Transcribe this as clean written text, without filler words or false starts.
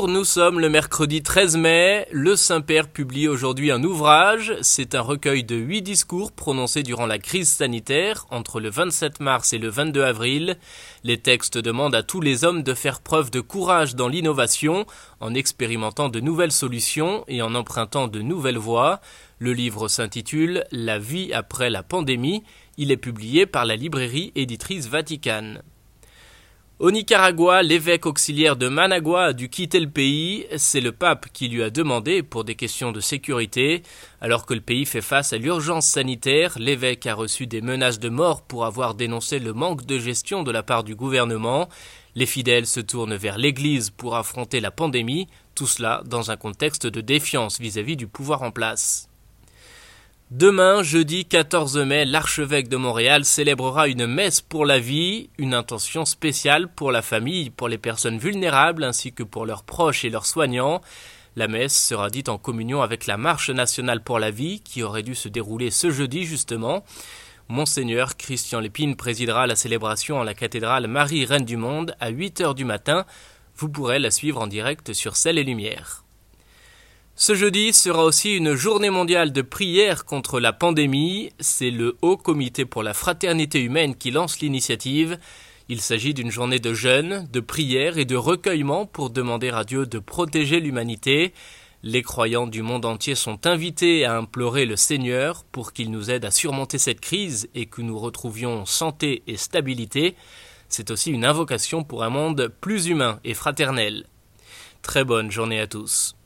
Bonjour, nous sommes le mercredi 13 mai. Le Saint-Père publie aujourd'hui un ouvrage. C'est un recueil de 8 discours prononcés durant la crise sanitaire entre le 27 mars et le 22 avril. Les textes demandent à tous les hommes de faire preuve de courage dans l'innovation, en expérimentant de nouvelles solutions et en empruntant de nouvelles voies. Le livre s'intitule « La vie après la pandémie ». Il est publié par la librairie éditrice Vatican. Au Nicaragua, l'évêque auxiliaire de Managua a dû quitter le pays. C'est le pape qui lui a demandé pour des questions de sécurité. Alors que le pays fait face à l'urgence sanitaire, l'évêque a reçu des menaces de mort pour avoir dénoncé le manque de gestion de la part du gouvernement. Les fidèles se tournent vers l'Église pour affronter la pandémie, tout cela dans un contexte de défiance vis-à-vis du pouvoir en place. Demain, jeudi 14 mai, l'archevêque de Montréal célébrera une messe pour la vie, une intention spéciale pour la famille, pour les personnes vulnérables ainsi que pour leurs proches et leurs soignants. La messe sera dite en communion avec la marche nationale pour la vie qui aurait dû se dérouler ce jeudi justement. Monseigneur Christian Lépine présidera la célébration en la cathédrale Marie Reine du Monde à 8h du matin. Vous pourrez la suivre en direct sur Ciel et Lumière. Ce jeudi sera aussi une journée mondiale de prière contre la pandémie. C'est le Haut Comité pour la Fraternité Humaine qui lance l'initiative. Il s'agit d'une journée de jeûne, de prière et de recueillement pour demander à Dieu de protéger l'humanité. Les croyants du monde entier sont invités à implorer le Seigneur pour qu'il nous aide à surmonter cette crise et que nous retrouvions santé et stabilité. C'est aussi une invocation pour un monde plus humain et fraternel. Très bonne journée à tous.